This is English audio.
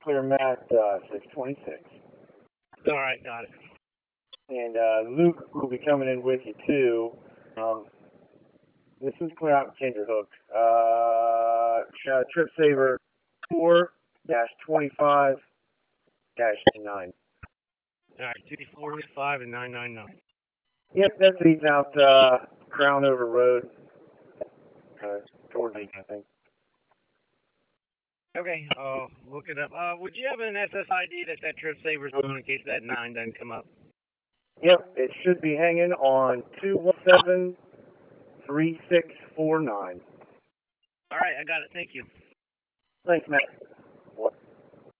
Clear Matt 626. All right, got it. And Luke will be coming in with you too. This is Clear Out Kinderhook. Trip Saver 4-25-9. All right, 245 and 999. Yep, that leads out Crown Over Road. Towards me, I think. Okay, I'll look it up. Would you have an SSID that Trip Saver's on in case that 9 doesn't come up? Yep, it should be hanging on 217-3649. All right, I got it. Thank you. Thanks, Matt.